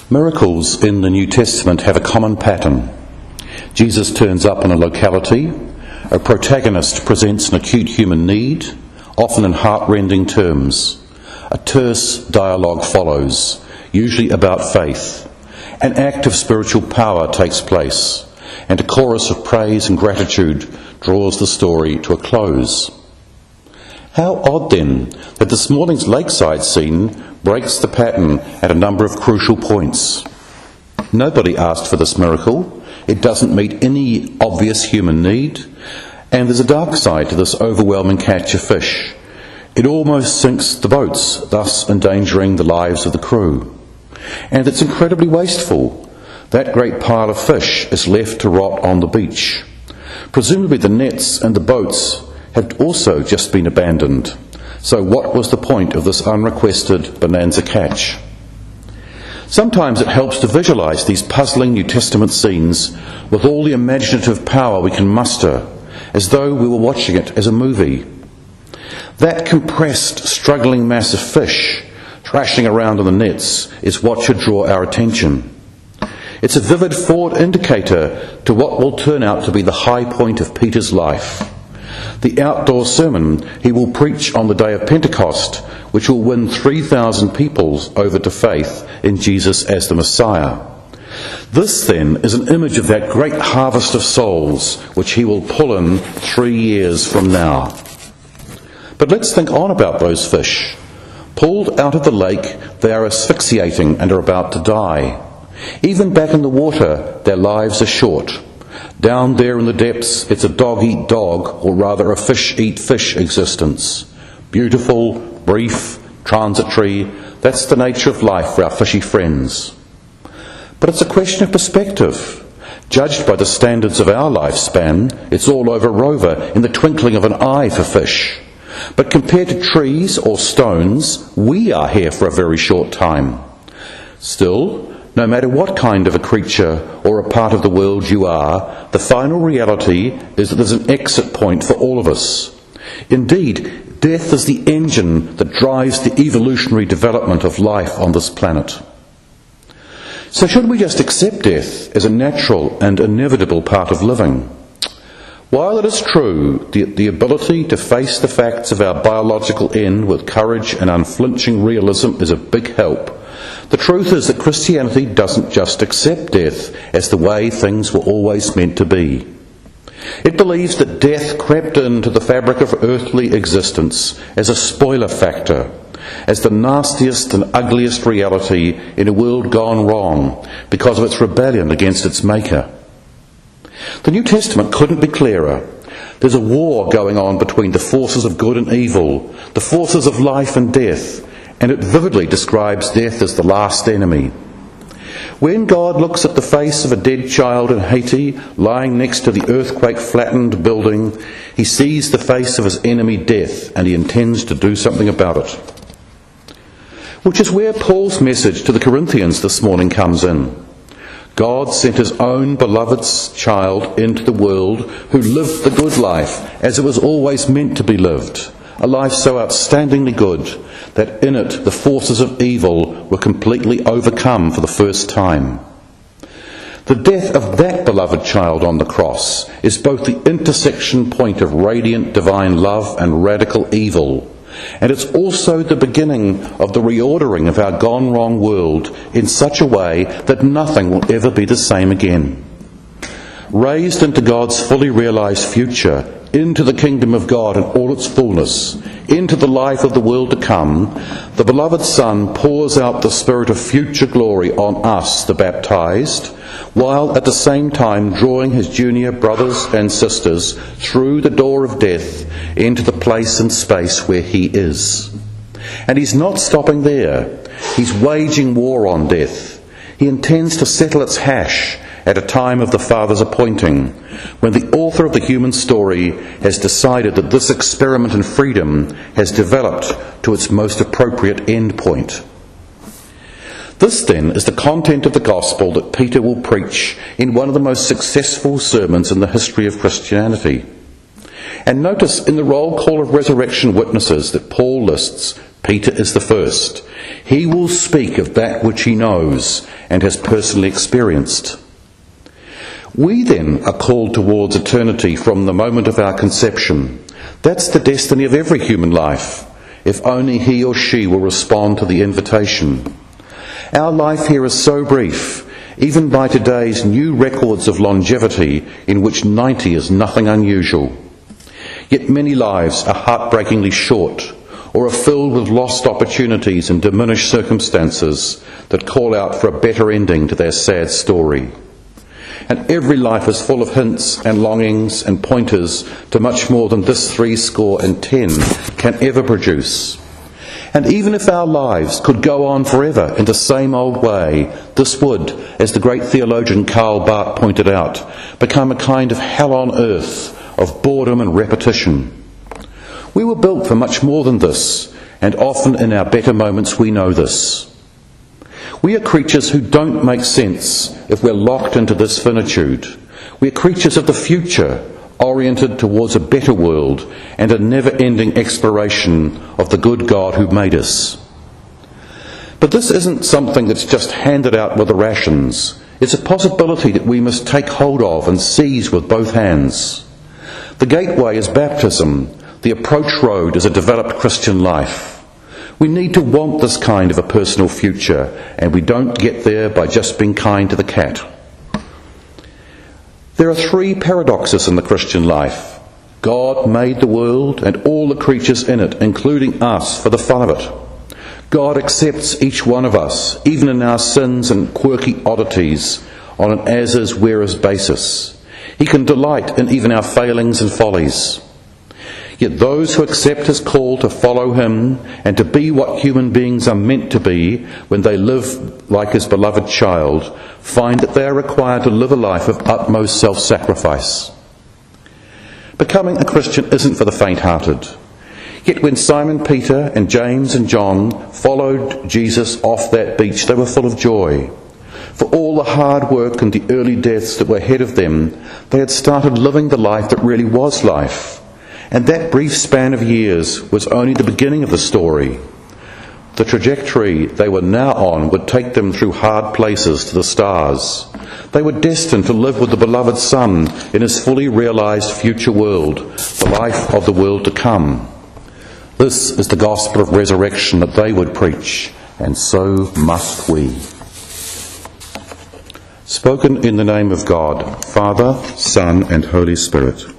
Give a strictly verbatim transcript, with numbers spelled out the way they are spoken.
Miracles in the New Testament have a common pattern. Jesus turns up in a locality, a protagonist presents an acute human need, often in heart-rending terms. A terse dialogue follows, usually about faith. An act of spiritual power takes place, and a chorus of praise and gratitude draws the story to a close. How odd then that this morning's lakeside scene breaks the pattern at a number of crucial points. Nobody asked for this miracle, it doesn't meet any obvious human need, and there's a dark side to this overwhelming catch of fish. It almost sinks the boats, thus endangering the lives of the crew. And it's incredibly wasteful. That great pile of fish is left to rot on the beach. Presumably the nets and the boats had also just been abandoned. So what was the point of this unrequested bonanza catch? Sometimes it helps to visualise these puzzling New Testament scenes with all the imaginative power we can muster, as though we were watching it as a movie. That compressed, struggling mass of fish thrashing around in the nets is what should draw our attention. It's a vivid forward indicator to what will turn out to be the high point of Peter's life. The outdoor sermon he will preach on the day of Pentecost, which will win three thousand people over to faith in Jesus as the Messiah. This, then, is an image of that great harvest of souls which he will pull in three years from now. But let's think on about those fish. Pulled out of the lake, they are asphyxiating and are about to die. Even back in the water, their lives are short. Down there in the depths, it's a dog-eat-dog, or rather a fish-eat-fish existence. Beautiful, brief, transitory, that's the nature of life for our fishy friends. But it's a question of perspective. Judged by the standards of our lifespan, it's all over Rover in the twinkling of an eye for fish. But compared to trees or stones, we are here for a very short time. Still, no matter what kind of a creature or a part of the world you are, the final reality is that there's an exit point for all of us. Indeed, death is the engine that drives the evolutionary development of life on this planet. So should we just accept death as a natural and inevitable part of living? While it is true that the ability to face the facts of our biological end with courage and unflinching realism is a big help, the truth is that Christianity doesn't just accept death as the way things were always meant to be. It believes that death crept into the fabric of earthly existence as a spoiler factor, as the nastiest and ugliest reality in a world gone wrong because of its rebellion against its maker. The New Testament couldn't be clearer. There's a war going on between the forces of good and evil, the forces of life and death, and it vividly describes death as the last enemy. When God looks at the face of a dead child in Haiti, lying next to the earthquake-flattened building, he sees the face of his enemy death, and he intends to do something about it. Which is where Paul's message to the Corinthians this morning comes in. God sent his own beloved child into the world who lived the good life as it was always meant to be lived, a life so outstandingly good that in it the forces of evil were completely overcome for the first time. The death of that beloved child on the cross is both the intersection point of radiant divine love and radical evil, and it's also the beginning of the reordering of our gone wrong world in such a way that nothing will ever be the same again. Raised into God's fully realised future, into the kingdom of God in all its fullness, into the life of the world to come, the beloved Son pours out the Spirit of future glory on us, the baptized, while at the same time drawing his junior brothers and sisters through the door of death into the place and space where he is. And he's not stopping there. He's waging war on death. He intends to settle its hash at a time of the Father's appointing, when the author of the human story has decided that this experiment in freedom has developed to its most appropriate end point. This, then, is the content of the gospel that Peter will preach in one of the most successful sermons in the history of Christianity. And notice in the roll call of resurrection witnesses that Paul lists, Peter is the first. He will speak of that which he knows and has personally experienced. We then are called towards eternity from the moment of our conception. That's the destiny of every human life, if only he or she will respond to the invitation. Our life here is so brief, even by today's new records of longevity, in which ninety is nothing unusual. Yet many lives are heartbreakingly short, or are filled with lost opportunities and diminished circumstances that call out for a better ending to their sad story. And every life is full of hints and longings and pointers to much more than this three score and ten can ever produce. And even if our lives could go on forever in the same old way, this would, as the great theologian Karl Barth pointed out, become a kind of hell on earth of boredom and repetition. We were built for much more than this, and often in our better moments we know this. We are creatures who don't make sense if we're locked into this finitude. We are creatures of the future, oriented towards a better world and a never-ending exploration of the good God who made us. But this isn't something that's just handed out with the rations. It's a possibility that we must take hold of and seize with both hands. The gateway is baptism. The approach road is a developed Christian life. We need to want this kind of a personal future, and we don't get there by just being kind to the cat. There are three paradoxes in the Christian life. God made the world and all the creatures in it, including us, for the fun of it. God accepts each one of us, even in our sins and quirky oddities, on an as-is, where-is basis. He can delight in even our failings and follies. Yet those who accept his call to follow him and to be what human beings are meant to be when they live like his beloved child, find that they are required to live a life of utmost self-sacrifice. Becoming a Christian isn't for the faint-hearted. Yet when Simon Peter and James and John followed Jesus off that beach, they were full of joy. For all the hard work and the early deaths that were ahead of them, they had started living the life that really was life. And that brief span of years was only the beginning of the story. The trajectory they were now on would take them through hard places to the stars. They were destined to live with the beloved Son in his fully realised future world, the life of the world to come. This is the gospel of resurrection that they would preach, and so must we. Spoken in the name of God, Father, Son, and Holy Spirit.